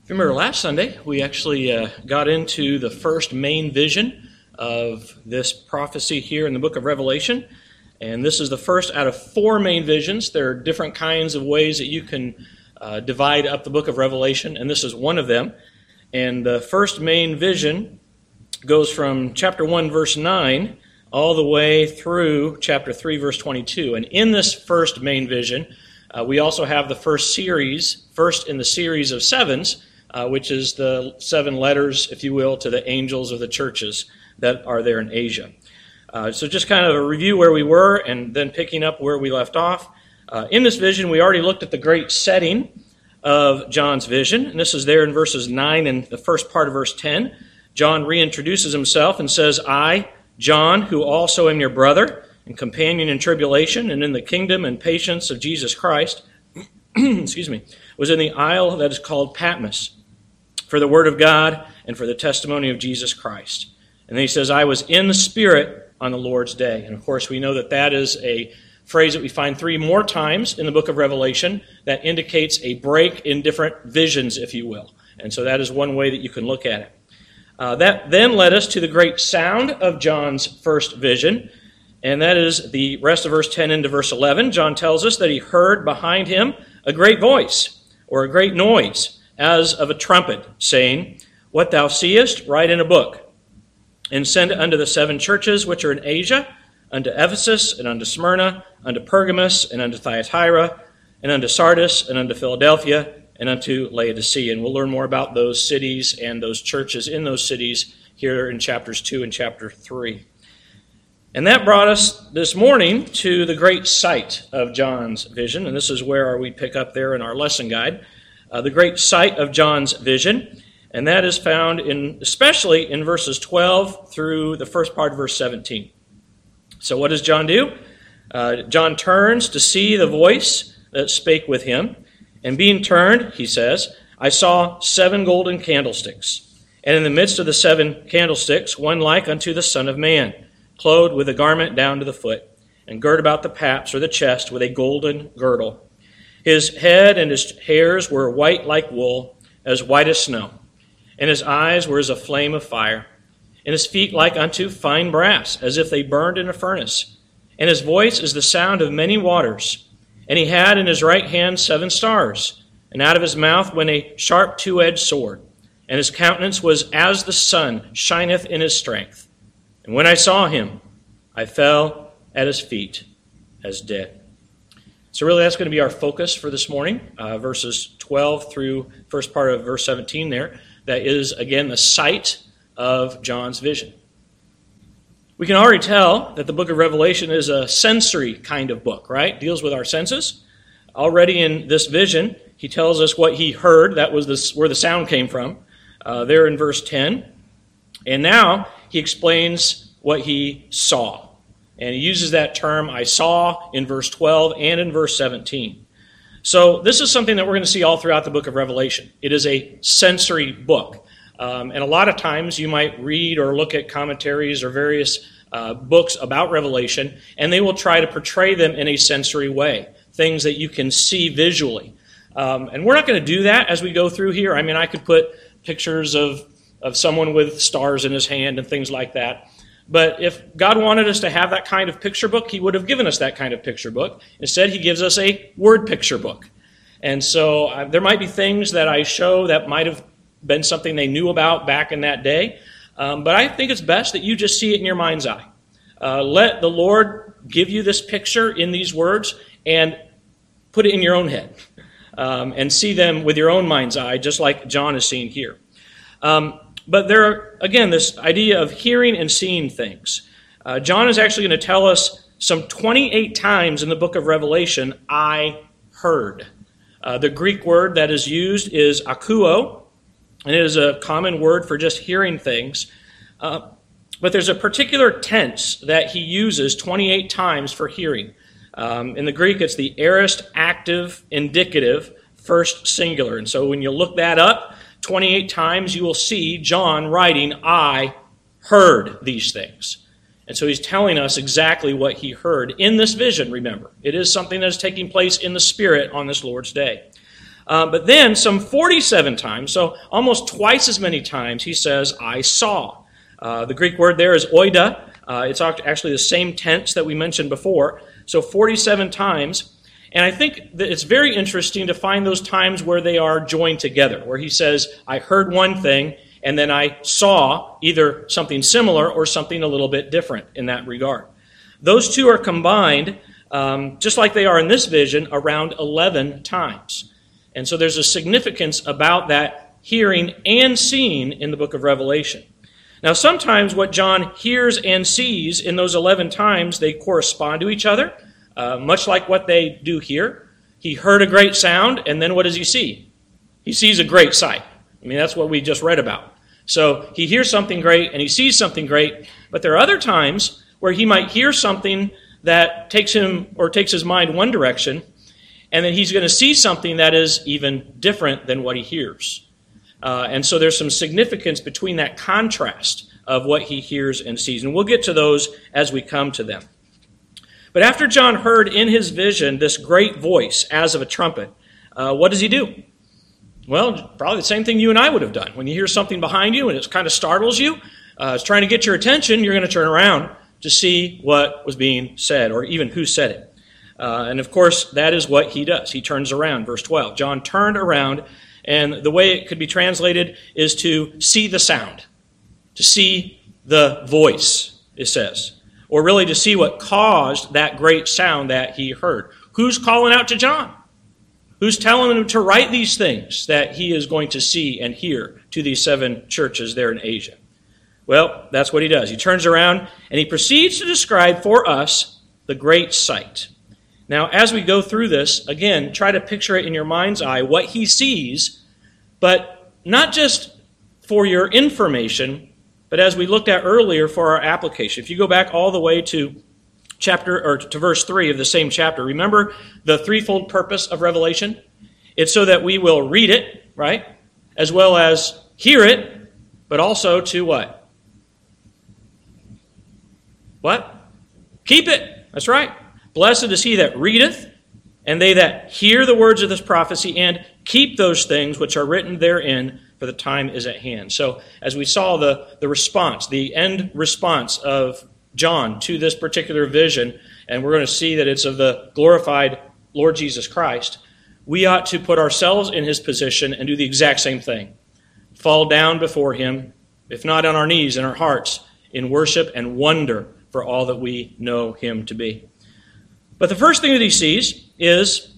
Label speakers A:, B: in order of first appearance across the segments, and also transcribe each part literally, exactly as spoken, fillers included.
A: If you remember last Sunday, we actually uh, got into the first main vision of this prophecy here in the book of Revelation. And this is the first out of four main visions. There are different kinds of ways that you can uh, divide up the book of Revelation, and this is one of them. And the first main vision goes from chapter one, verse nine, all the way through chapter three, verse twenty-two. And in this first main vision, uh, we also have the first series, first in the series of sevens, Uh, which is the seven letters, if you will, to the angels of the churches that are there in Asia. Uh, so just kind of a review where we were and then picking up where we left off. Uh, in this vision, we already looked at the great setting of John's vision, and this is there in verses nine and the first part of verse ten. John reintroduces himself and says, I, John, who also am your brother and companion in tribulation and in the kingdom and patience of Jesus Christ, excuse me, was in the isle that is called Patmos, for the word of God and for the testimony of Jesus Christ. And then he says, I was in the Spirit on the Lord's day. And of course, we know that that is a phrase that we find three more times in the book of Revelation that indicates a break in different visions, if you will. And so that is one way that you can look at it. Uh, that then led us to the great sound of John's first vision, and that is the rest of verse ten into verse eleven. John tells us that he heard behind him a great voice, or a great noise, as of a trumpet, saying, What thou seest, write in a book, and send it unto the seven churches which are in Asia, unto Ephesus, and unto Smyrna, unto Pergamos, and unto Thyatira, and unto Sardis, and unto Philadelphia, and unto Laodicea. And we'll learn more about those cities and those churches in those cities here in chapters two and chapter three. And that brought us this morning to the great sight of John's vision, and this is where we pick up there in our lesson guide. Uh, the great sight of John's vision, and that is found in, especially in verses twelve through the first part of verse seventeen. So what does John do? Uh, John turns to see the voice that spake with him, and being turned, he says, I saw seven golden candlesticks, and in the midst of the seven candlesticks, one like unto the Son of Man, clothed with a garment down to the foot, and girt about the paps or the chest with a golden girdle. His head and his hairs were white like wool, as white as snow, and his eyes were as a flame of fire, and his feet like unto fine brass, as if they burned in a furnace. And his voice is the sound of many waters. And he had in his right hand seven stars, and out of his mouth went a sharp two-edged sword, and his countenance was as the sun shineth in his strength. And when I saw him, I fell at his feet as dead. So really that's going to be our focus for this morning, uh, verses twelve through first part of verse seventeen there. That is, again, the sight of John's vision. We can already tell that the book of Revelation is a sensory kind of book, right? Deals with our senses. Already in this vision, he tells us what he heard. That was this, where the sound came from, uh, there in verse ten. And now he explains what he saw. And he uses that term, I saw, in verse twelve and in verse seventeen. So this is something that we're going to see all throughout the book of Revelation. It is a sensory book. Um, and a lot of times you might read or look at commentaries or various uh, books about Revelation, and they will try to portray them in a sensory way, things that you can see visually. Um, and we're not going to do that as we go through here. I mean, I could put pictures of, of someone with stars in his hand and things like that. But if God wanted us to have that kind of picture book, he would have given us that kind of picture book. Instead, he gives us a word picture book. And so uh, there might be things that I show that might have been something they knew about back in that day. Um, but I think it's best that you just see it in your mind's eye. Uh, let the Lord give you this picture in these words and put it in your own head. Um, and see them with your own mind's eye, just like John is seeing here. Um, But there are, again, this idea of hearing and seeing things. Uh, John is actually going to tell us some twenty-eight times in the book of Revelation, I heard. Uh, the Greek word that is used is akuo, and it is a common word for just hearing things. Uh, but there's a particular tense that he uses twenty-eight times for hearing. Um, in the Greek, it's the aorist active indicative first singular. And so when you look that up, twenty-eight times you will see John writing, I heard these things. And so he's telling us exactly what he heard in this vision, remember. It is something that is taking place in the Spirit on this Lord's day. Uh, but then some forty-seven times, so almost twice as many times, he says, I saw. Uh, the Greek word there is oida. Uh, it's actually the same tense that we mentioned before. So forty-seven times. And I think that it's very interesting to find those times where they are joined together, where he says, I heard one thing, and then I saw either something similar or something a little bit different in that regard. Those two are combined, um, just like they are in this vision, around eleven times. And so there's a significance about that hearing and seeing in the book of Revelation. Now, sometimes what John hears and sees in those eleven times, they correspond to each other, uh, much like what they do here. He heard a great sound, and then what does he see? He sees a great sight. I mean, that's what we just read about. So he hears something great, and he sees something great, but there are other times where he might hear something that takes him or takes his mind one direction, and then he's going to see something that is even different than what he hears. Uh, and so there's some significance between that contrast of what he hears and sees. And we'll get to those as we come to them. But after John heard in his vision this great voice as of a trumpet, uh, what does he do? Well, probably the same thing you and I would have done. When you hear something behind you and it kind of startles you, uh, it's trying to get your attention, you're going to turn around to see what was being said or even who said it. Uh, and of course, that is what he does. He turns around, verse twelve. John turned around, and the way it could be translated is to see the sound, to see the voice, it says, or really to see what caused that great sound that he heard. Who's calling out to John? Who's telling him to write these things that he is going to see and hear to these seven churches there in Asia? Well, that's what he does. He turns around and he proceeds to describe for us the great sight. Now, as we go through this, again, try to picture it in your mind's eye, what he sees, but not just for your information, but as we looked at earlier for our application. If you go back all the way to chapter or to verse three of the same chapter, remember the threefold purpose of Revelation? It's so that we will read it, right, as well as hear it, but also to what? What? Keep it. That's right. Blessed is he that readeth, and they that hear the words of this prophecy, and keep those things which are written therein, for the time is at hand. So, as we saw the, the response, the end response of John to this particular vision, and we're going to see that it's of the glorified Lord Jesus Christ, we ought to put ourselves in his position and do the exact same thing. Fall down before him, if not on our knees, in our hearts, in worship and wonder for all that we know him to be. But the first thing that he sees is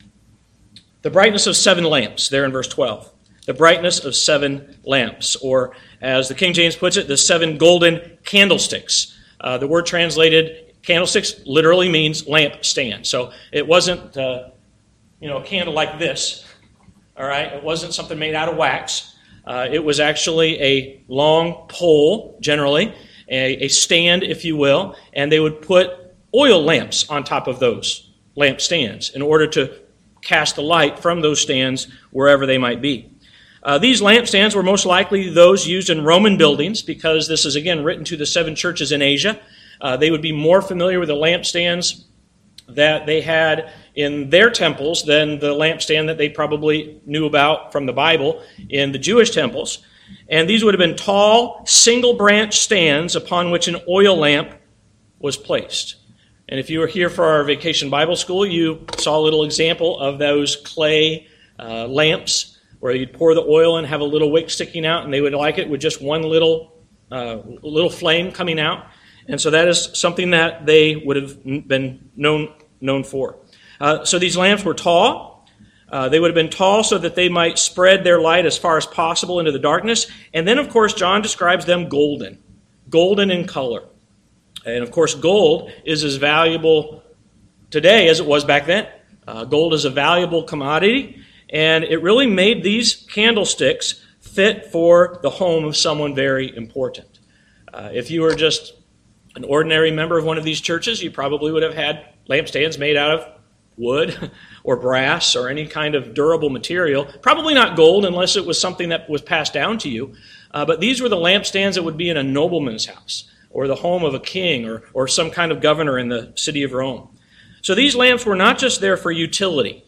A: the brightness of seven lamps, there in verse twelve. The brightness of seven lamps, or as the King James puts it, the seven golden candlesticks. Uh, the word translated candlesticks literally means lamp stand. So it wasn't, uh, you know, a candle like this, all right? It wasn't something made out of wax. Uh, it was actually a long pole, generally, a, a stand, if you will, and they would put oil lamps on top of those lamp stands in order to cast the light from those stands wherever they might be. Uh, these lampstands were most likely those used in Roman buildings, because this is, again, written to the seven churches in Asia. Uh, they would be more familiar with the lampstands that they had in their temples than the lampstand that they probably knew about from the Bible in the Jewish temples. And these would have been tall, single-branch stands upon which an oil lamp was placed. And if you were here for our Vacation Bible School, you saw a little example of those clay uh, lamps where you'd pour the oil and have a little wick sticking out, and they would like it with just one little uh, little flame coming out. And so that is something that they would have been known known for. Uh, so these lamps were tall. Uh, they would have been tall so that they might spread their light as far as possible into the darkness. And then, of course, John describes them golden, golden in color. And, of course, gold is as valuable today as it was back then. Uh, gold is a valuable commodity, and it really made these candlesticks fit for the home of someone very important. Uh, if you were just an ordinary member of one of these churches, you probably would have had lampstands made out of wood or brass or any kind of durable material. Probably not gold unless it was something that was passed down to you. Uh, but these were the lampstands that would be in a nobleman's house, or the home of a king, or, or some kind of governor in the city of Rome. So these lamps were not just there for utility.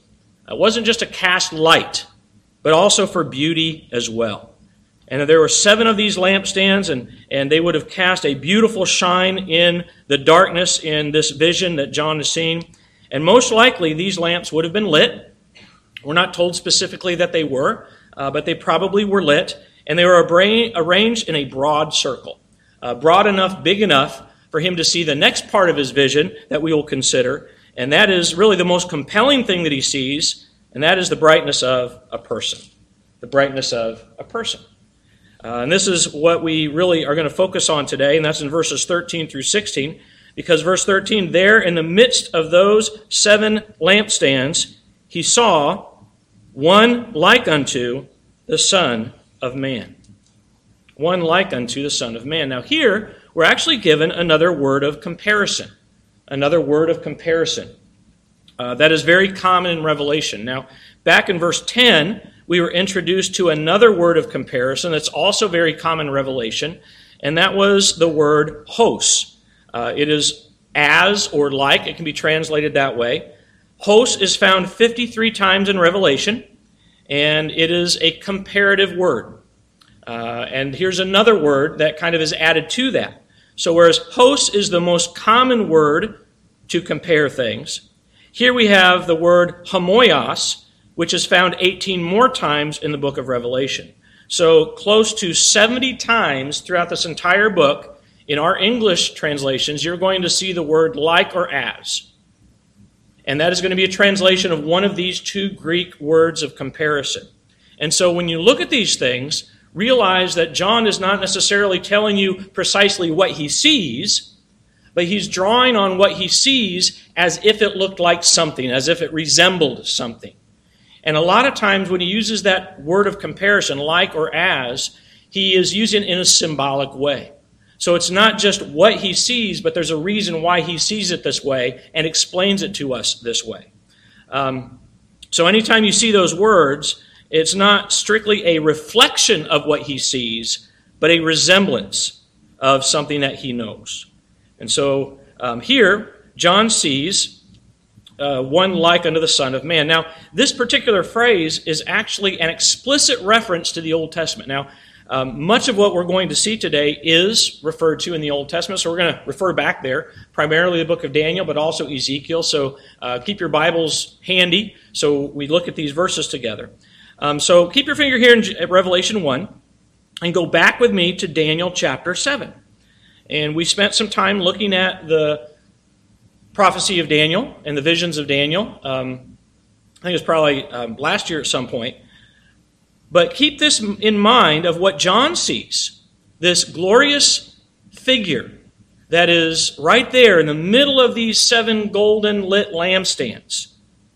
A: It wasn't just to cast light, but also for beauty as well. And there were seven of these lampstands, and, and they would have cast a beautiful shine in the darkness in this vision that John has seen. And most likely, these lamps would have been lit. We're not told specifically that they were, uh, but they probably were lit. And they were abra- arranged in a broad circle, uh, broad enough, big enough for him to see the next part of his vision that we will consider. And that is really the most compelling thing that he sees, and that is the brightness of a person. The brightness of a person. Uh, and this is what we really are going to focus on today, and that's in verses thirteen through sixteen, because verse thirteen, there in the midst of those seven lampstands, he saw one like unto the Son of Man. One like unto the Son of Man. Now here, we're actually given another word of comparison. Another word of comparison. Uh, that is very common in Revelation. Now, back in verse ten, we were introduced to another word of comparison that's also very common in Revelation, and that was the word hos. Uh, it is as or like, it can be translated that way. Hos is found fifty-three times in Revelation, and it is a comparative word. Uh, and here's another word that kind of is added to that. So whereas hos is the most common word to compare things, here we have the word homoios, which is found eighteen more times in the book of Revelation. So close to seventy times throughout this entire book, in our English translations, you're going to see the word like or as. And that is going to be a translation of one of these two Greek words of comparison. And so when you look at these things, realize that John is not necessarily telling you precisely what he sees, but he's drawing on what he sees as if it looked like something, as if it resembled something. And a lot of times when he uses that word of comparison, like or as, he is using it in a symbolic way. So it's not just what he sees, but there's a reason why he sees it this way and explains it to us this way. Um, so anytime you see those words, it's not strictly a reflection of what he sees, but a resemblance of something that he knows. And so um, here, John sees uh, one like unto the Son of Man. Now, this particular phrase is actually an explicit reference to the Old Testament. Now, um, much of what we're going to see today is referred to in the Old Testament, so we're going to refer back there, primarily the book of Daniel, but also Ezekiel. So uh, keep your Bibles handy so we look at these verses together. Um, so keep your finger here in Revelation one and go back with me to Daniel chapter seven. And we spent some time looking at the prophecy of Daniel and the visions of Daniel. Um, I think it was probably um, last year at some point. But keep this in mind of what John sees, this glorious figure that is right there in the middle of these seven golden lit lampstands.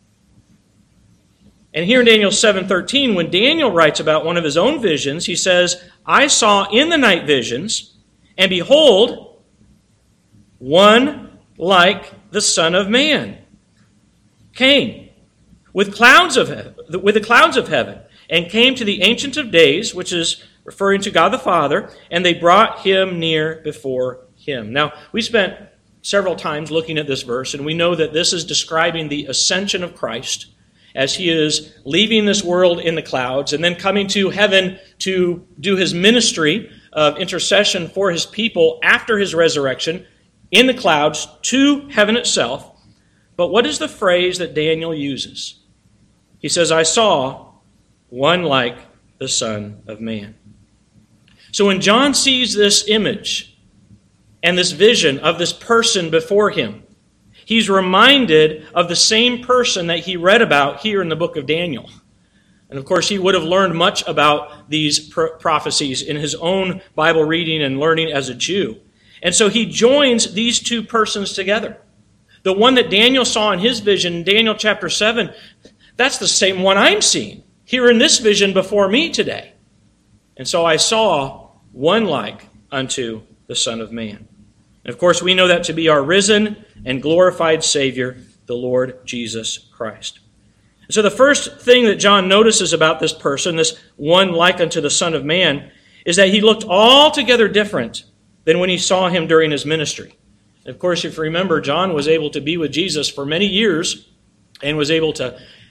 A: And here in Daniel seven thirteen, when Daniel writes about one of his own visions, he says, I saw in the night visions, and behold, one like the Son of Man came with clouds of heaven, with the clouds of heaven, and came to the Ancient of Days, which is referring to God the Father, and they brought him near before him. Now, we spent several times looking at this verse, and we know that this is describing the ascension of Christ as he is leaving this world in the clouds and then coming to heaven to do his ministry of intercession for his people after his resurrection in the clouds to heaven itself. But what is the phrase that Daniel uses? He says, I saw one like the Son of Man. So when John sees this image and this vision of this person before him, he's reminded of the same person that he read about here in the book of Daniel. And of course, he would have learned much about these pro- prophecies in his own Bible reading and learning as a Jew. And so he joins these two persons together. The one that Daniel saw in his vision in Daniel chapter seven, that's the same one I'm seeing here in this vision before me today. And so I saw one like unto the Son of Man. And of course, we know that to be our risen and glorified Savior, the Lord Jesus Christ. So the first thing that John notices about this person, this one like unto the Son of Man, is that he looked altogether different than when he saw him during his ministry. And of course, if you remember, John was able to be with Jesus for many years and was able to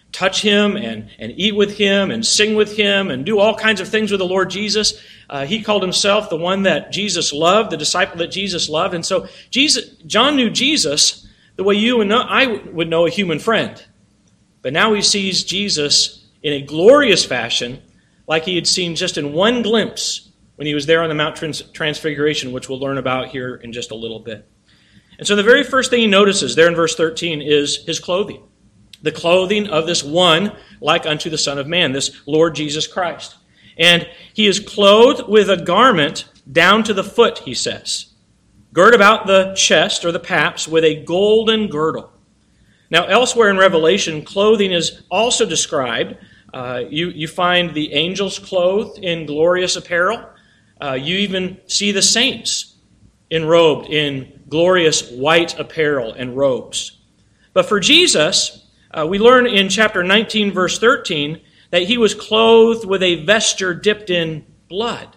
A: touch him and, and eat with him and sing with him and do all kinds of things with the Lord Jesus. Uh, he called himself the one that Jesus loved, the disciple that Jesus loved. And so Jesus, John knew Jesus the way you and I would know a human friend. But now he sees Jesus in a glorious fashion, like he had seen just in one glimpse when he was there on the Mount Trans- Transfiguration, which we'll learn about here in just a little bit. And so the very first thing he notices there in verse thirteen is his clothing. The clothing of this one like unto the Son of Man, this Lord Jesus Christ. And he is clothed with a garment down to the foot, he says. Girt about the chest or the paps with a golden girdle. Now, elsewhere in Revelation, clothing is also described. Uh, you, you find the angels clothed in glorious apparel. Uh, you even see the saints enrobed in glorious white apparel and robes. But for Jesus, uh, we learn in chapter nineteen, verse thirteen, that he was clothed with a vesture dipped in blood.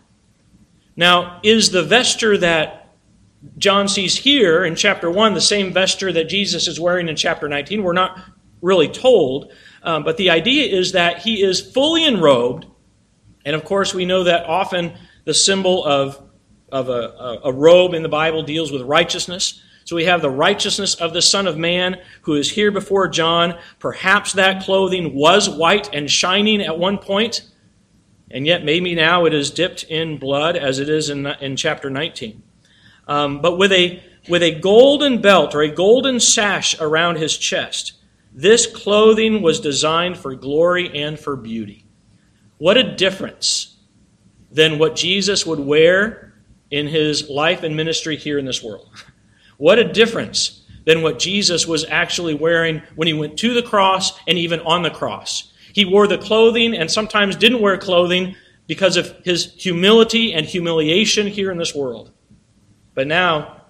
A: Now, is the vesture that John sees here in chapter one the same vesture that Jesus is wearing in chapter nineteen? We're not really told, um, but the idea is that he is fully enrobed, and of course we know that often the symbol of, of a, a robe in the Bible deals with righteousness. So we have the righteousness of the Son of Man who is here before John. Perhaps that clothing was white and shining at one point, and yet maybe now it is dipped in blood as it is in, in chapter nineteen. Um, but with a, with a golden belt or a golden sash around his chest, this clothing was designed for glory and for beauty. What a difference than what Jesus would wear in his life and ministry here in this world. What a difference than what Jesus was actually wearing when he went to the cross and even on the cross. He wore the clothing and sometimes didn't wear clothing because of his humility and humiliation here in this world. But now,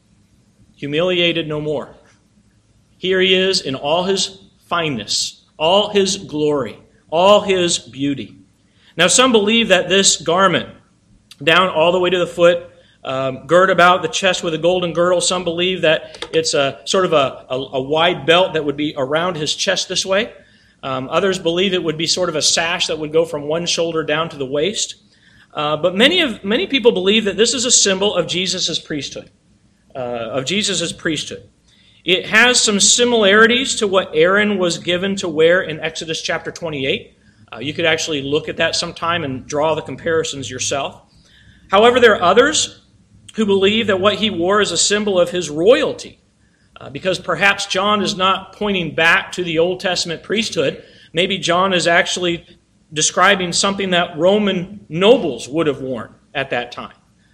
A: humiliated no more. Here he is in all his fineness, all his glory, all his beauty. Now, some believe that this garment, down all the way to the foot, um, girt about the chest with a golden girdle, some believe that it's a sort of a, a, a wide belt that would be around his chest this way. Um, others believe it would be sort of a sash that would go from one shoulder down to the waist. Uh, but many of many people believe that this is a symbol of Jesus' priesthood, uh, of Jesus' priesthood. It has some similarities to what Aaron was given to wear in Exodus chapter twenty-eight. Uh, you could actually look at that sometime and draw the comparisons yourself. However, there are others who believe that what he wore is a symbol of his royalty, uh, because perhaps John is not pointing back to the Old Testament priesthood. Maybe John is actually describing something that Roman nobles would have worn at that time.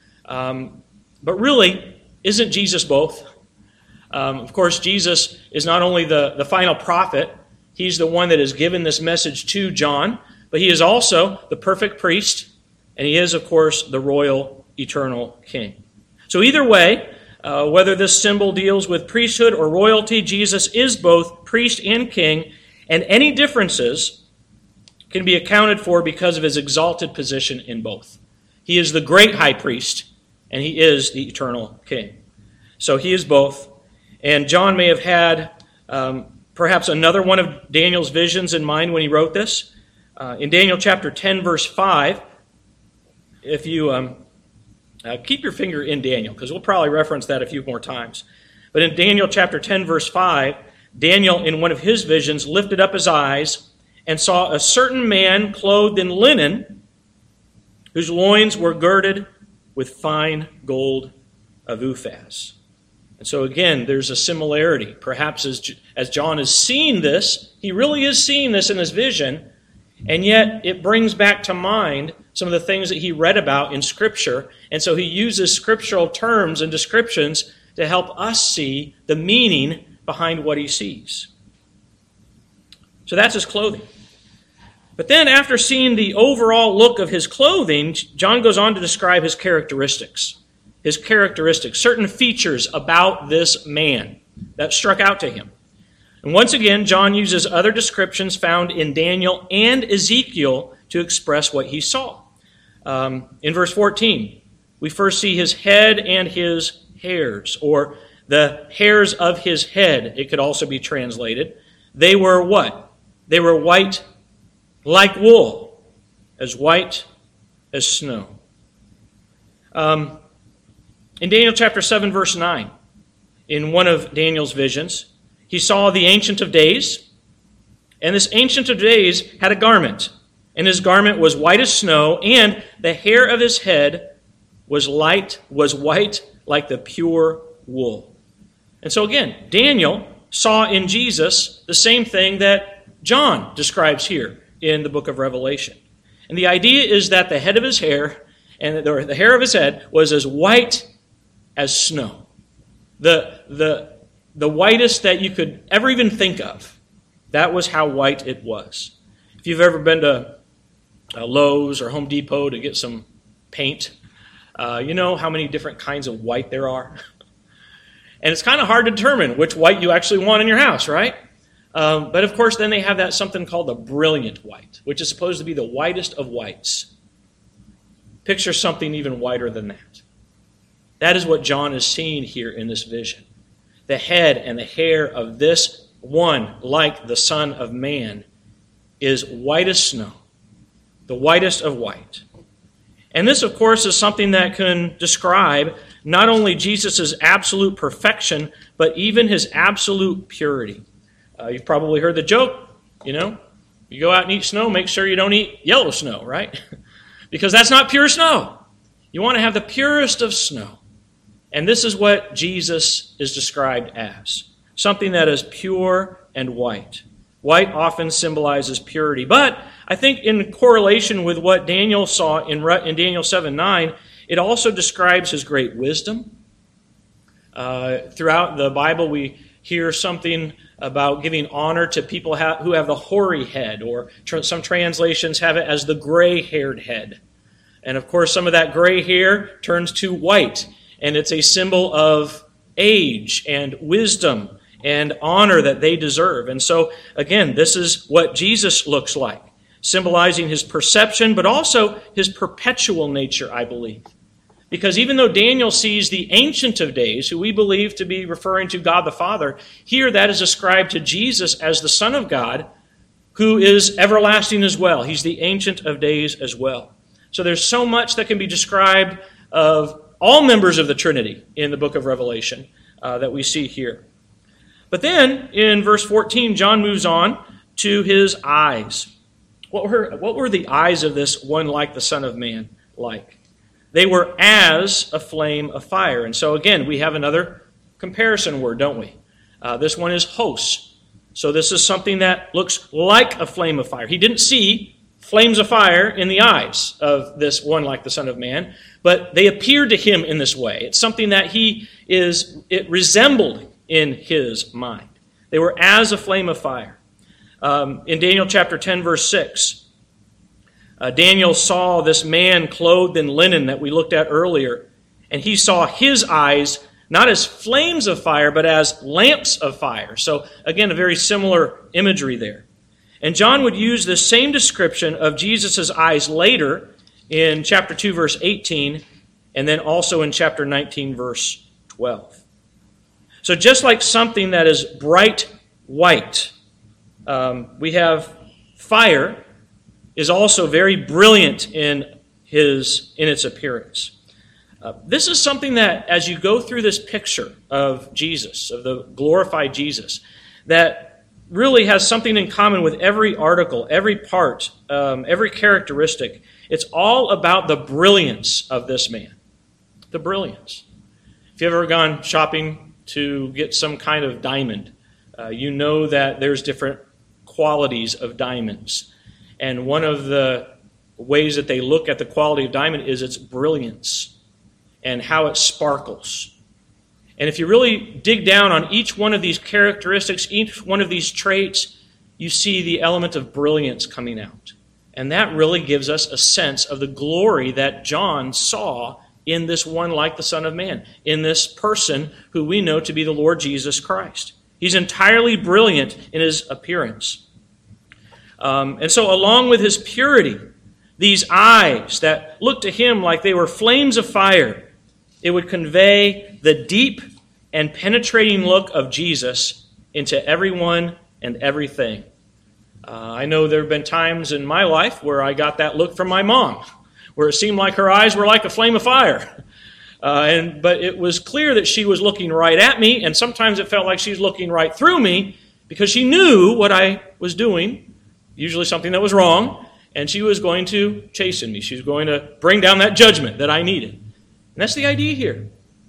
A: Um, but really, isn't Jesus both? Um, of course, Jesus is not only the, the final prophet, he's the one that has given this message to John, but he is also the perfect priest, and he is, of course, the royal, eternal king. So either way, uh, whether this symbol deals with priesthood or royalty, Jesus is both priest and king, and any differences can be accounted for because of his exalted position in both. He is the great high priest, and he is the eternal king. So he is both. And John may have had um, perhaps another one of Daniel's visions in mind when he wrote this. Uh, in Daniel chapter ten, verse five, if you um, uh, keep your finger in Daniel, because we'll probably reference that a few more times. But in Daniel chapter ten, verse five, Daniel, in one of his visions, lifted up his eyes and saw a certain man clothed in linen, whose loins were girded with fine gold of Uphaz. And so again, there's a similarity. Perhaps as, as John is seeing this, he really is seeing this in his vision, and yet it brings back to mind some of the things that he read about in Scripture, and so he uses scriptural terms and descriptions to help us see the meaning behind what he sees. So that's his clothing. But then after seeing the overall look of his clothing, John goes on to describe his characteristics. His characteristics, certain features about this man that struck out to him. And once again, John uses other descriptions found in Daniel and Ezekiel to express what he saw. Um, in verse fourteen, we first see his head and his hairs, or the hairs of his head, it could also be translated. They were what? They were white like wool, as white as snow. Um, in Daniel chapter seven, verse nine, in one of Daniel's visions, he saw the Ancient of Days, and this Ancient of Days had a garment, and his garment was white as snow, and the hair of his head was light, was white like the pure wool. And so again, Daniel saw in Jesus the same thing that John describes here in the book of Revelation. And the idea is that the head of his hair, and the, the hair of his head was as white as snow. The, the, the whitest that you could ever even think of. That was how white it was. If you've ever been to uh, Lowe's or Home Depot to get some paint, uh, you know how many different kinds of white there are? And it's kind of hard to determine which white you actually want in your house, right? Um, but of course, then they have that something called the brilliant white, which is supposed to be the whitest of whites. Picture something even whiter than that. That is what John is seeing here in this vision. The head and the hair of this one, like the Son of Man, is white as snow, the whitest of white. And this, of course, is something that can describe not only Jesus' absolute perfection, but even his absolute purity. Uh, you've probably heard the joke, you know, you go out and eat snow, make sure you don't eat yellow snow, right? Because that's not pure snow. You want to have the purest of snow. And this is what Jesus is described as. Something that is pure and white. White often symbolizes purity. But I think in correlation with what Daniel saw in, in Daniel seven nine, it also describes his great wisdom. Uh, throughout the Bible, we hear something about giving honor to people ha- who have the hoary head, or tr- some translations have it as the gray-haired head. And of course, some of that gray hair turns to white, and it's a symbol of age and wisdom and honor that they deserve. And so, again, this is what Jesus looks like, symbolizing his perception, but also his perpetual nature, I believe. Because even though Daniel sees the Ancient of Days, who we believe to be referring to God the Father, here that is ascribed to Jesus as the Son of God, who is everlasting as well. He's the Ancient of Days as well. So there's so much that can be described of all members of the Trinity in the book of Revelation uh, that we see here. But then, in verse fourteen, John moves on to his eyes. What were, what were the eyes of this one like the Son of Man like? They were as a flame of fire. And so again, we have another comparison word, don't we? Uh, this one is hos. So this is something that looks like a flame of fire. He didn't see flames of fire in the eyes of this one like the Son of Man, but they appeared to him in this way. It's something that he is, it resembled in his mind. They were as a flame of fire. Um, in Daniel chapter ten, verse six, Uh, Daniel saw this man clothed in linen that we looked at earlier, and he saw his eyes not as flames of fire, but as lamps of fire. So, again, a very similar imagery there. And John would use the same description of Jesus' eyes later in chapter two, verse eighteen, and then also in chapter nineteen, verse twelve. So just like something that is bright white, um, we have fire is also very brilliant in his in its appearance. Uh, this is something that, as you go through this picture of Jesus, of the glorified Jesus, that really has something in common with every article, every part, um, every characteristic. It's all about the brilliance of this man. The brilliance. If you've ever gone shopping to get some kind of diamond, uh, you know that there's different qualities of diamonds. And one of the ways that they look at the quality of diamond is its brilliance and how it sparkles. And if you really dig down on each one of these characteristics, each one of these traits, you see the element of brilliance coming out. And that really gives us a sense of the glory that John saw in this one like the Son of Man, in this person who we know to be the Lord Jesus Christ. He's entirely brilliant in his appearance. Um, and so along with his purity, these eyes that looked to him like they were flames of fire, it would convey the deep and penetrating look of Jesus into everyone and everything. Uh, I know there have been times in my life where I got that look from my mom, where it seemed like her eyes were like a flame of fire. Uh, and but it was clear that she was looking right at me, and sometimes it felt like she was looking right through me because she knew what I was doing, usually something that was wrong, and she was going to chasten me. She was going to bring down that judgment that I needed. And that's the idea here.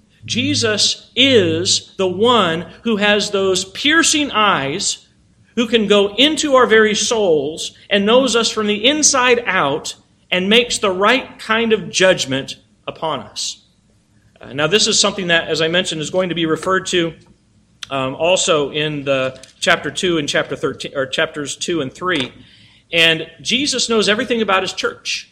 A: Jesus is the one who has those piercing eyes, who can go into our very souls and knows us from the inside out and makes the right kind of judgment upon us. Uh, now, this is something that, as I mentioned, is going to be referred to um, also in the chapter two and chapter thirteen, or chapters two and three. And Jesus knows everything about his church.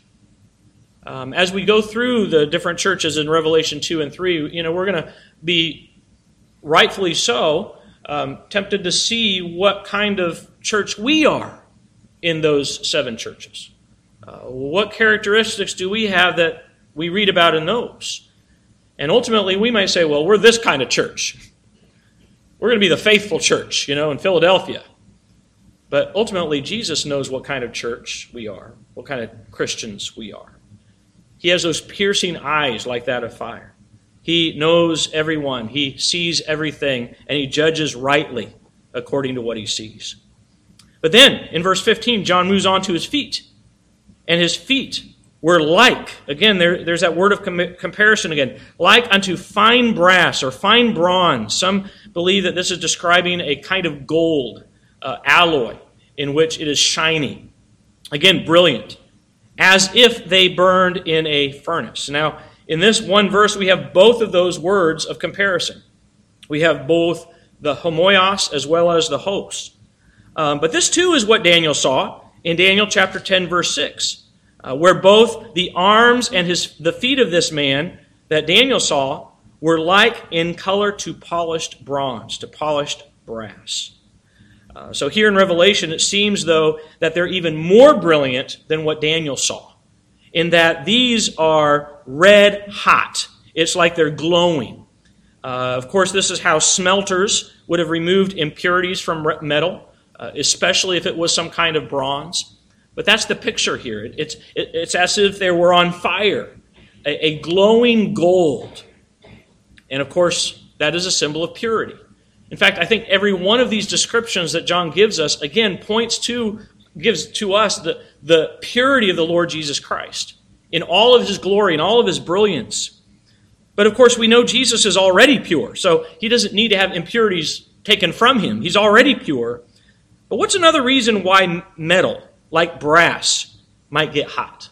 A: Um, as we go through the different churches in Revelation two and three, you know, we're going to be rightfully so um, tempted to see what kind of church we are in those seven churches. Uh, what characteristics do we have that we read about in those? And ultimately, we might say, well, we're this kind of church. We're going to be the faithful church, you know, in Philadelphia. But ultimately, Jesus knows what kind of church we are, what kind of Christians we are. He has those piercing eyes like that of fire. He knows everyone. He sees everything, and he judges rightly according to what he sees. But then, in verse fifteen, John moves on to his feet. And his feet were like, again, there, there's that word of com- comparison again, like unto fine brass or fine bronze. Some believe that this is describing a kind of gold uh, alloy in which it is shining. Again, brilliant. As if they burned in a furnace. Now, in this one verse, we have both of those words of comparison. We have both the homoios as well as the hos. Um, but this too is what Daniel saw in Daniel chapter ten, verse six, uh, where both the arms and his the feet of this man that Daniel saw were like in color to polished bronze, to polished brass. Uh, so here in Revelation, it seems, though, that they're even more brilliant than what Daniel saw, in that these are red hot. It's like they're glowing. Uh, of course, this is how smelters would have removed impurities from metal, uh, especially if it was some kind of bronze. But that's the picture here. It, it's, it, it's as if they were on fire, a, a glowing gold. And of course, that is a symbol of purity. In fact, I think every one of these descriptions that John gives us, again, points to, gives to us the, the purity of the Lord Jesus Christ in all of his glory and all of his brilliance. But of course, we know Jesus is already pure, so he doesn't need to have impurities taken from him. He's already pure. But what's another reason why metal, like brass, might get hot?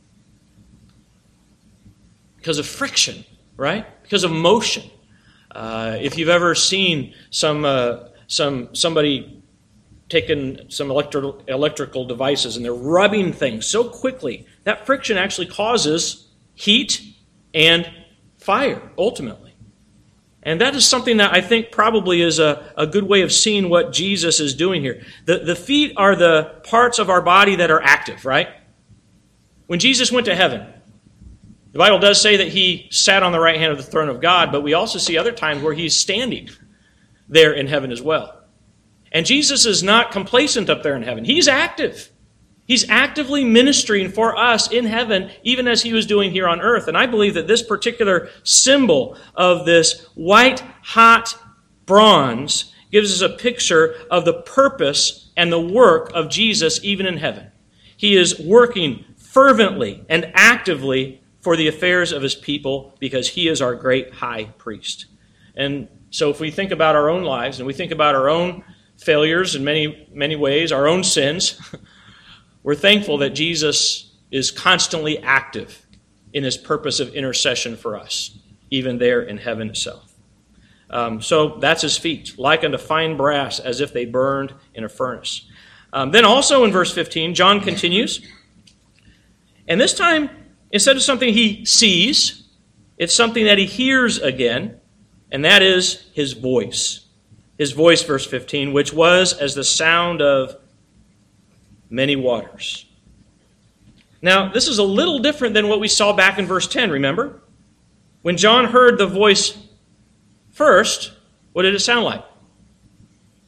A: Because of friction, right? Because of motion. Uh, if you've ever seen some uh, some somebody taking some electro- electrical devices and they're rubbing things so quickly, that friction actually causes heat and fire, ultimately. And that is something that I think probably is a, a good way of seeing what Jesus is doing here. The, the feet are the parts of our body that are active, right? When Jesus went to heaven, the Bible does say that he sat on the right hand of the throne of God, but we also see other times where he's standing there in heaven as well. And Jesus is not complacent up there in heaven. He's active. He's actively ministering for us in heaven, even as he was doing here on earth. And I believe that this particular symbol of this white, hot bronze gives us a picture of the purpose and the work of Jesus even in heaven. He is working fervently and actively for the affairs of his people because he is our great high priest. And so if we think about our own lives and we think about our own failures in many, many ways, our own sins, we're thankful that Jesus is constantly active in his purpose of intercession for us, even there in heaven itself. Um, so that's his feet, like unto fine brass, as if they burned in a furnace. Um, then also in verse fifteen, John continues, and this time, instead of something he sees, it's something that he hears again, and that is his voice. His voice, verse fifteen, which was as the sound of many waters. Now, this is a little different than what we saw back in verse ten, remember? When John heard the voice first, what did it sound like?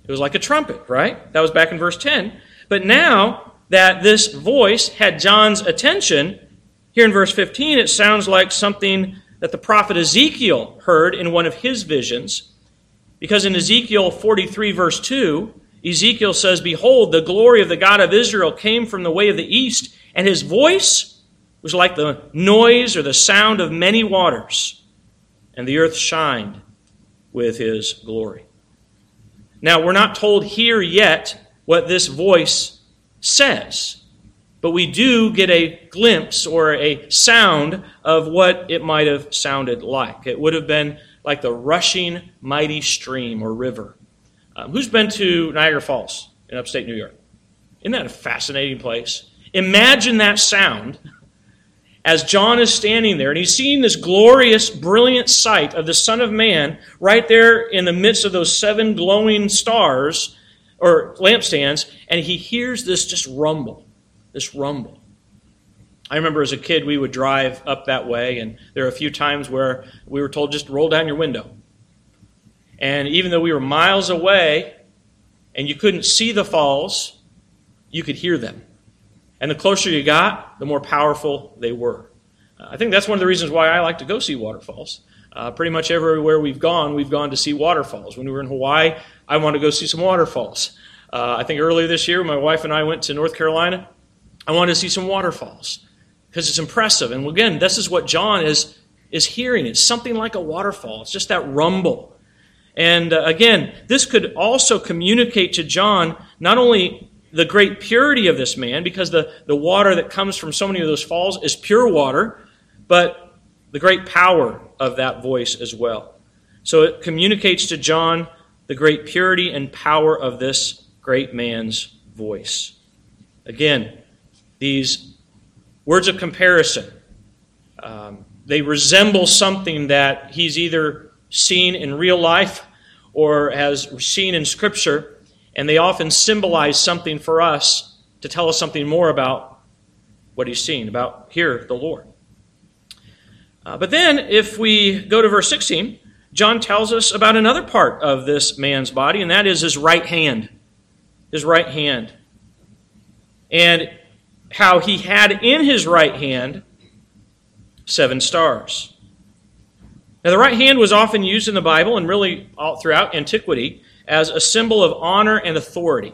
A: It was like a trumpet, right? That was back in verse ten. But now that this voice had John's attention, here in verse fifteen, it sounds like something that the prophet Ezekiel heard in one of his visions. Because in Ezekiel forty-three, verse two, Ezekiel says, "Behold, the glory of the God of Israel came from the way of the east, and his voice was like the noise or the sound of many waters, and the earth shined with his glory." Now, we're not told here yet what this voice says, but we do get a glimpse or a sound of what it might have sounded like. It would have been like the rushing mighty stream or river. Um, who's been to Niagara Falls in upstate New York? Isn't that a fascinating place? Imagine that sound as John is standing there and he's seeing this glorious, brilliant sight of the Son of Man right there in the midst of those seven glowing stars or lampstands, and he hears this just rumble, this rumble. I remember as a kid we would drive up that way, and there are a few times where we were told just roll down your window. And even though we were miles away and you couldn't see the falls, you could hear them. And the closer you got, the more powerful they were. Uh, I think that's one of the reasons why I like to go see waterfalls. Uh, pretty much everywhere we've gone, we've gone to see waterfalls. When we were in Hawaii, I wanted to go see some waterfalls. Uh, I think earlier this year, my wife and I went to North Carolina. I wanted to see some waterfalls because it's impressive. And again, this is what John is, is hearing. It's something like a waterfall. It's just that rumble. And uh, again, this could also communicate to John not only the great purity of this man, because the, the water that comes from so many of those falls is pure water, but the great power of that voice as well. So it communicates to John the great purity and power of this great man's voice. Again, these words of comparison, um, they resemble something that he's either seen in real life or has seen in Scripture, and they often symbolize something for us to tell us something more about what he's seen, about here, the Lord. Uh, but then, if we go to verse sixteen, John tells us about another part of this man's body, and that is his right hand. His right hand. And how he had in his right hand seven stars. Now, the right hand was often used in the Bible and really all throughout antiquity as a symbol of honor and authority.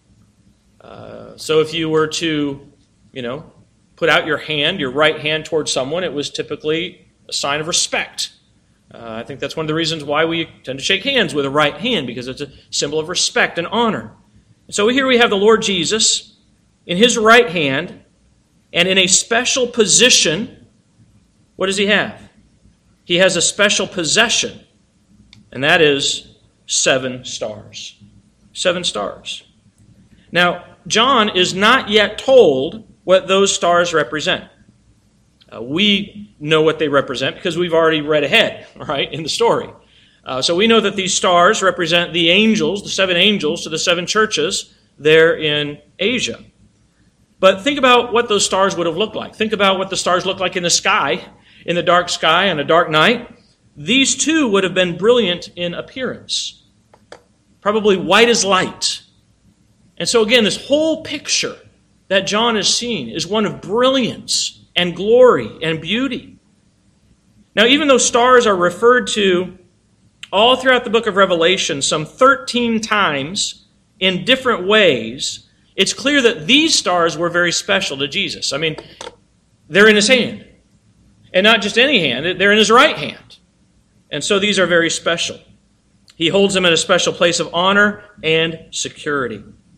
A: Uh, so if you were to, you know, put out your hand, your right hand towards someone, it was typically a sign of respect. Uh, I think that's one of the reasons why we tend to shake hands with a right hand, because it's a symbol of respect and honor. So here we have the Lord Jesus in his right hand, and in a special position. What does he have? He has a special possession, and that is seven stars. Seven stars. Now, John is not yet told what those stars represent. Uh, we know what they represent because we've already read ahead, right, in the story. Uh, so we know that these stars represent the angels, the seven angels to the seven churches there in Asia. But think about what those stars would have looked like. Think about what the stars look like in the sky, in the dark sky on a dark night. These too would have been brilliant in appearance, probably white as light. And so again, this whole picture that John is seeing is one of brilliance and glory and beauty. Now, even though stars are referred to all throughout the book of Revelation some thirteen times in different ways, it's clear that these stars were very special to Jesus. I mean, they're in his hand. And not just any hand, they're in his right hand. And so these are very special. He holds them in a special place of honor and security.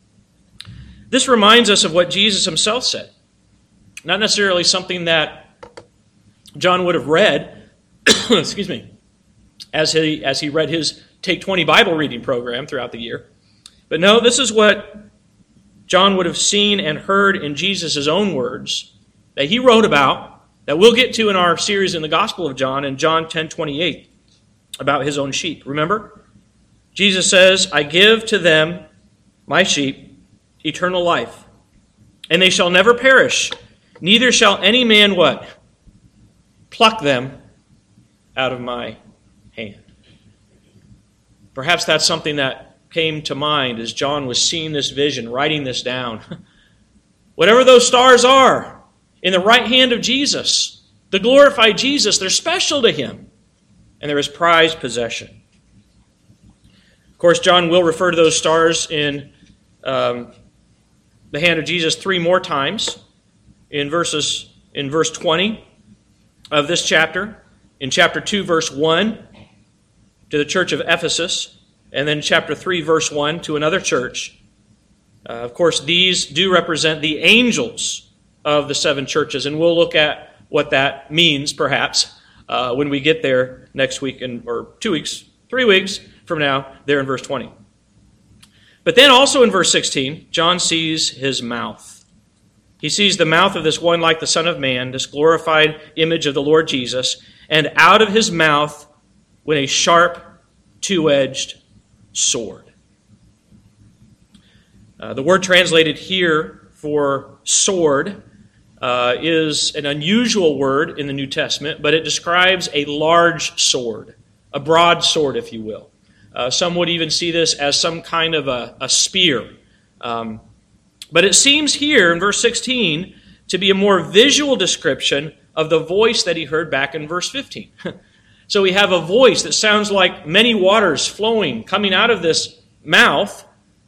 A: This reminds us of what Jesus himself said. Not necessarily something that John would have read, excuse me, as he, as he read his Take twenty Bible reading program throughout the year. But no, this is what John would have seen and heard in Jesus' own words that he wrote about, that we'll get to in our series in the Gospel of John, in John ten twenty-eight, about his own sheep. Remember? Jesus says, "I give to them, my sheep, eternal life, and they shall never perish, neither shall any man," what? "Pluck them out of my hand." Perhaps that's something that came to mind as John was seeing this vision, writing this down. Whatever those stars are in the right hand of Jesus, the glorified Jesus, they're special to him, and they're his prized possession. Of course, John will refer to those stars in um, the hand of Jesus three more times in verses in verse twenty of this chapter, in chapter two, verse one, to the church of Ephesus, and then chapter three, verse one, to another church. Uh, of course, these do represent the angels of the seven churches, and we'll look at what that means, perhaps, uh, when we get there next week, in, or two weeks, three weeks from now, there in verse twenty. But then also in verse sixteen, John sees his mouth. He sees the mouth of this one like the Son of Man, this glorified image of the Lord Jesus, and out of his mouth went a sharp, two-edged sword. Uh, the word translated here for sword uh, is an unusual word in the New Testament, but it describes a large sword, a broad sword, if you will. Uh, some would even see this as some kind of a, a spear. Um, but it seems here in verse sixteen to be a more visual description of the voice that he heard back in verse fifteen. So we have a voice that sounds like many waters flowing, coming out of this mouth.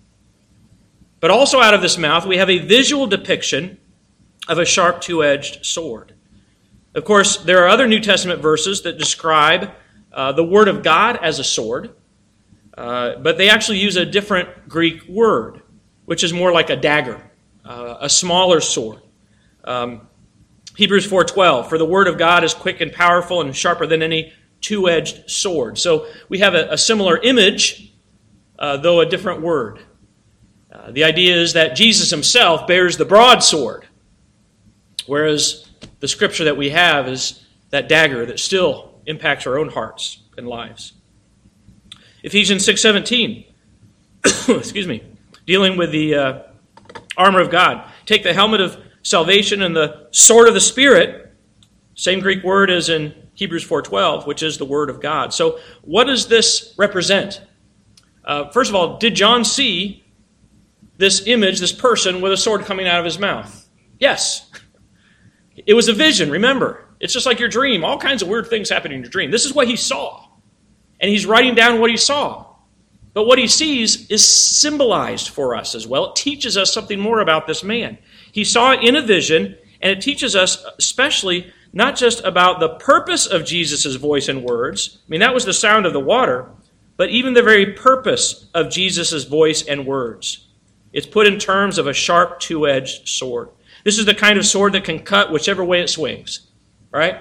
A: But also out of this mouth, we have a visual depiction of a sharp two-edged sword. Of course, there are other New Testament verses that describe uh, the Word of God as a sword, uh, but they actually use a different Greek word, which is more like a dagger, uh, a smaller sword. Um, Hebrews four twelve, for the Word of God is quick and powerful and sharper than any two-edged sword. So we have a, a similar image, uh, though a different word. Uh, the idea is that Jesus himself bears the broadsword, whereas the scripture that we have is that dagger that still impacts our own hearts and lives. Ephesians six seventeen, excuse me, dealing with the uh, armor of God. Take the helmet of salvation and the sword of the Spirit, same Greek word as in Hebrews four twelve, which is the word of God. So what does this represent? Uh, first of all, did John see this image, this person with a sword coming out of his mouth? Yes. It was a vision, remember. It's just like your dream. All kinds of weird things happen in your dream. This is what he saw. And he's writing down what he saw. But what he sees is symbolized for us as well. It teaches us something more about this man. He saw it in a vision, and it teaches us especially not just about the purpose of Jesus' voice and words. I mean, that was the sound of the water, but even the very purpose of Jesus' voice and words. It's put in terms of a sharp two-edged sword. This is the kind of sword that can cut whichever way it swings, right?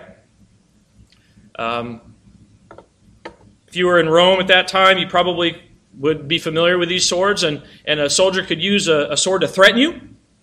A: Um, if you were in Rome at that time, you probably would be familiar with these swords, and, and a soldier could use a, a sword to threaten you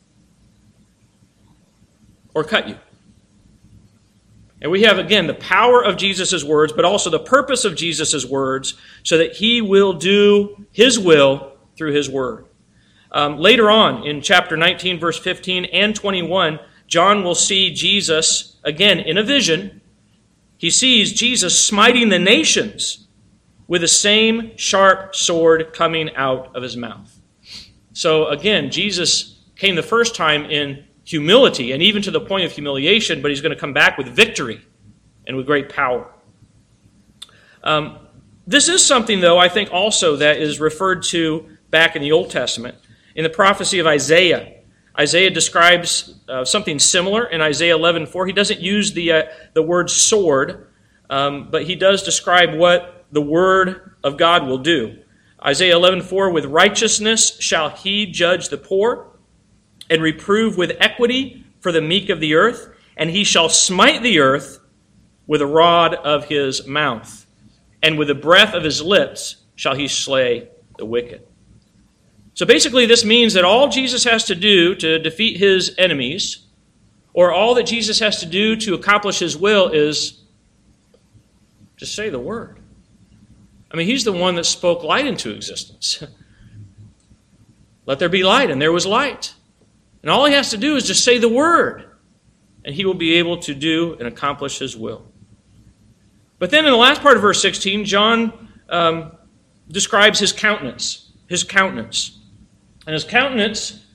A: or cut you. And we have, again, the power of Jesus' words, but also the purpose of Jesus' words, so that he will do his will through his word. Um, later on in chapter nineteen, verse fifteen and twenty-one, John will see Jesus, again, in a vision. He sees Jesus smiting the nations with the same sharp sword coming out of his mouth. So again, Jesus came the first time in humility and even to the point of humiliation, but he's going to come back with victory and with great power. Um, this is something, though, I think also that is referred to back in the Old Testament. In the prophecy of Isaiah, Isaiah describes uh, something similar in Isaiah eleven four. He doesn't use the, uh, the word sword, um, but he does describe what the word of God will do. Isaiah eleven four, with righteousness shall he judge the poor, and reprove with equity for the meek of the earth, and he shall smite the earth with a rod of his mouth, and with the breath of his lips shall he slay the wicked. So basically this means that all Jesus has to do to defeat his enemies, or all that Jesus has to do to accomplish his will, is just say the word. I mean, he's the one that spoke light into existence. Let there be light, and there was light. And all he has to do is just say the word, and he will be able to do and accomplish his will. But then in the last part of verse sixteen, John um, describes his countenance. his countenance. And his countenance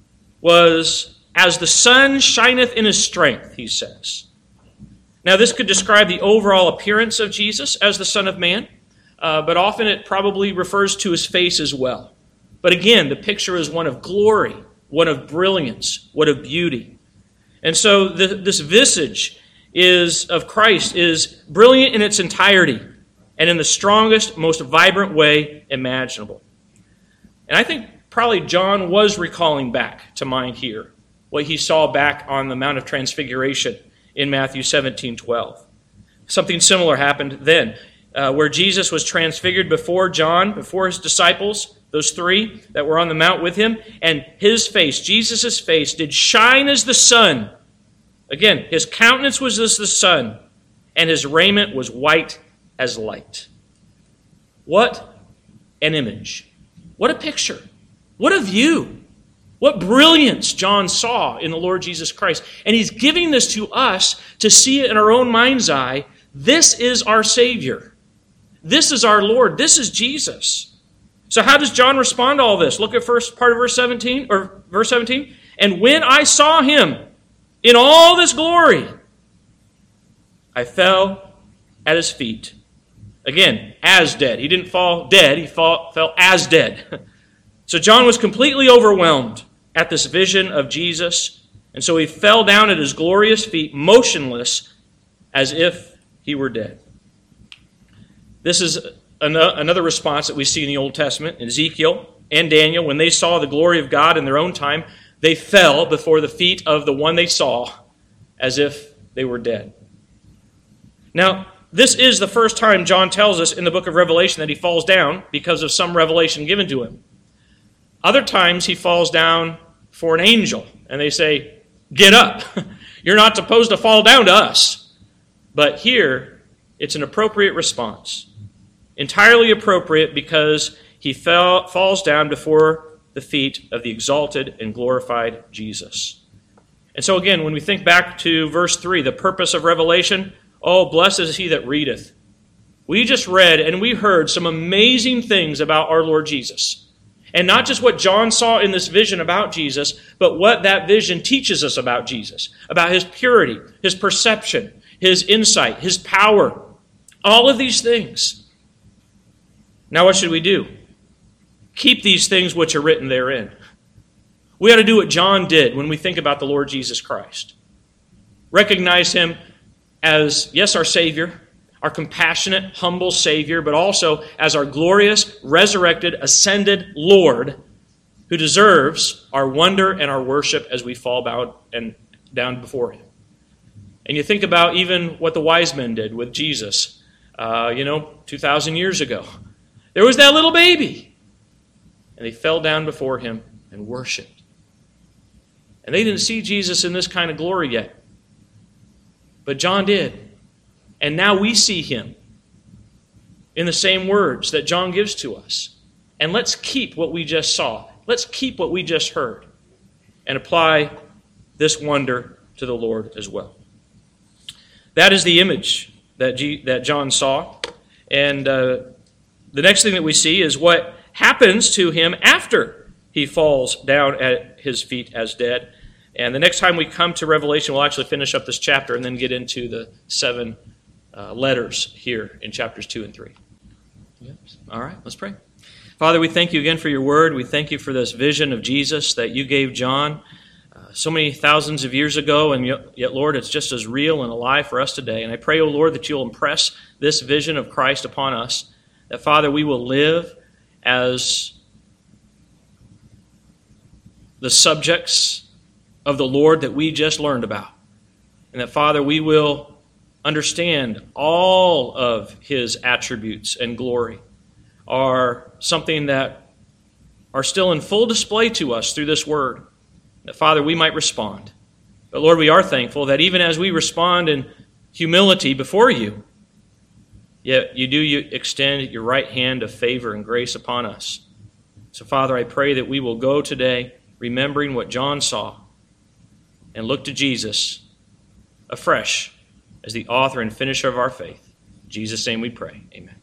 A: was as the sun shineth in his strength, he says. Now, this could describe the overall appearance of Jesus as the Son of Man, uh, but often it probably refers to his face as well. But again, the picture is one of glory, one of brilliance, one of beauty. And so the, this visage is of Christ is brilliant in its entirety and in the strongest, most vibrant way imaginable. And I think probably John was recalling back to mind here what he saw back on the Mount of Transfiguration in Matthew seventeen twelve. Something similar happened then, uh, where Jesus was transfigured before John, before his disciples, those three that were on the mount with him, and his face, Jesus' face, did shine as the sun. Again, his countenance was as the sun, and his raiment was white as light. What an image. What a picture. What a view. What brilliance John saw in the Lord Jesus Christ. And he's giving this to us to see it in our own mind's eye. This is our Savior. This is our Lord. This is Jesus. So how does John respond to all this? Look at first part of verse seventeen, or verse seventeen. And when I saw him in all this glory, I fell at his feet. Again, as dead. He didn't fall dead. He fall, fell as dead. So John was completely overwhelmed at this vision of Jesus. And so he fell down at his glorious feet, motionless, as if he were dead. This is another response that we see in the Old Testament. Ezekiel and Daniel, when they saw the glory of God in their own time, they fell before the feet of the one they saw as if they were dead. Now, this is the first time John tells us in the book of Revelation that he falls down because of some revelation given to him. Other times he falls down for an angel, and they say, get up. You're not supposed to fall down to us. But here, it's an appropriate response. Entirely appropriate because he fell, falls down before the feet of the exalted and glorified Jesus. And so again, when we think back to verse three, the purpose of Revelation, oh, blessed is he that readeth. We just read and we heard some amazing things about our Lord Jesus. And not just what John saw in this vision about Jesus, but what that vision teaches us about Jesus, about his purity, his perception, his insight, his power, all of these things. Now what should we do? Keep these things which are written therein. We ought to do what John did when we think about the Lord Jesus Christ. Recognize him as, yes, our Savior, our compassionate, humble Savior, but also as our glorious, resurrected, ascended Lord, who deserves our wonder and our worship as we fall bow and down before him. And you think about even what the wise men did with Jesus, uh, you know, two thousand years ago. There was that little baby, and they fell down before him and worshiped. And they didn't see Jesus in this kind of glory yet, but John did. And now we see him in the same words that John gives to us. And let's keep what we just saw. Let's keep what we just heard and apply this wonder to the Lord as well. That is the image that, G- that John saw. And uh, the next thing that we see is what happens to him after he falls down at his feet as dead. And the next time we come to Revelation, we'll actually finish up this chapter and then get into the seven Uh, letters here in chapters two and three. Yes. All right, let's pray. Father, we thank you again for your word. We thank you for this vision of Jesus that you gave John uh, so many thousands of years ago, and yet, yet, Lord, it's just as real and alive for us today. And I pray, O Lord, that you'll impress this vision of Christ upon us, that, Father, we will live as the subjects of the Lord that we just learned about. And that, Father, we will understand all of his attributes and glory are something that are still in full display to us through this word. That, Father, we might respond. But, Lord, we are thankful that even as we respond in humility before you, yet you do you extend your right hand of favor and grace upon us. So, Father, I pray that we will go today remembering what John saw and look to Jesus afresh as the author and finisher of our faith. In Jesus' name we pray. Amen.